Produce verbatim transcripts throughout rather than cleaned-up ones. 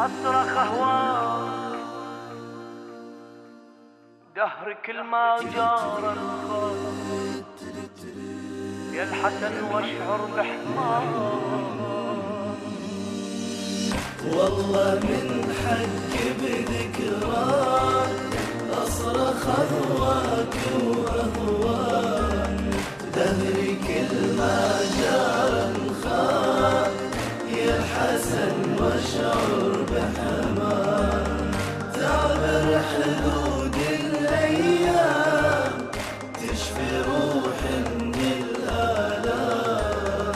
أصرخ أهواك دهر كل ما جار الخاطر يا الحسن واشعر بحمار. والله من حق بذكراك أصرخ أهواك وأهواك دهري كل ما جار الخاطر يا الحسن واشعر بحمار. تعبر حدود الأيام تشفي روح من الآلام.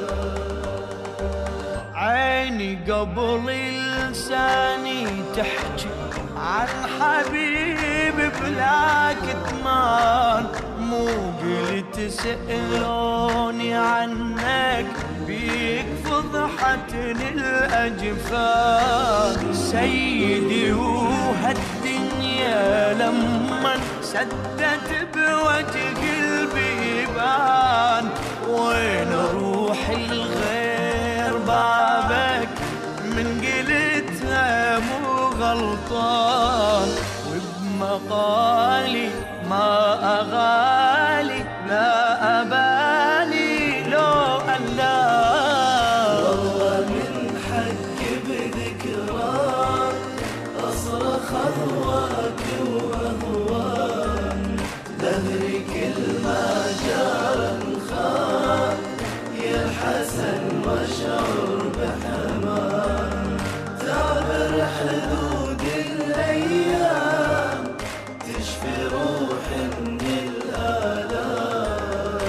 عيني قبل لساني تحكي عن حبيب بلا كتمان، مو قلت سألوني عنك بيك فضحتني الأجفان. سيدي وهالدنيا لمن سدت بوجه البيبان، وين روح الغير بابك من قلتها مو غلطان. وبمقالي ما أغالي لا أبالي لو ألا. والله من حق بذكراك أصرخ أهواك وأهواك دهري كل ما جار الخاطر يا الحسن واشعر بحمار. تعبر حدود الأيام تشفي روح من الآلام.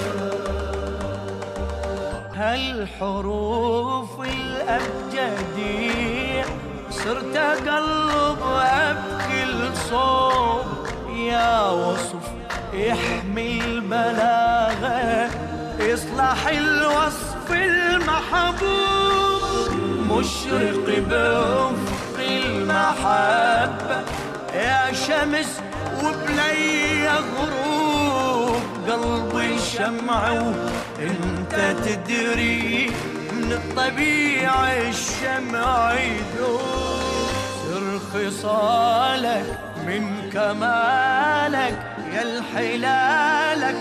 هالحروف الأبجدية صرت أقلبها بكل صوب، يا وصف يحمي البلاغة يصلح الوصف المحبوب. مشرق بأفق المحبة يا شمس وبلي غروب. قلبي شمع وانت تدري من الطبيعة الشمع يذوب. سر خصالك من كمالك يا الحلالك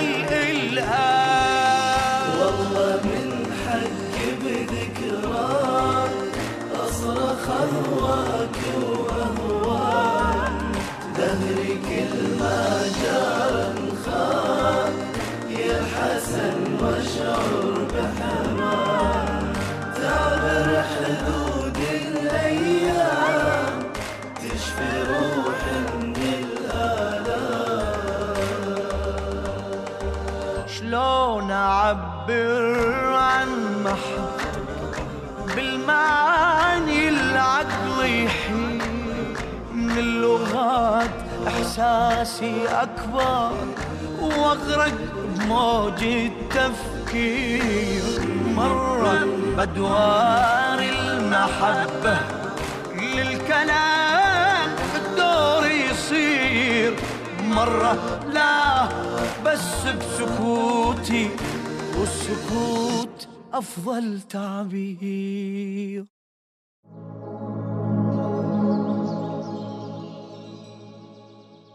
هالإلهام. والله من حق بذكراك أصرخ أهواك وأهواك دهري كل ما جار الخاطر يا الحسن واشعر بحمار. تعبر حدود الأيام تشفي روح من الآلام. شلون أعبر عن محبتك بالمعاني العقل يحيل؟ من اللغات إحساسي أكبر وأغرق بموج التفكير. مرة بدوار المحبة للكلام الدور يصير، مرة لا بس بسكوتي والسكوت أفضل تعبير.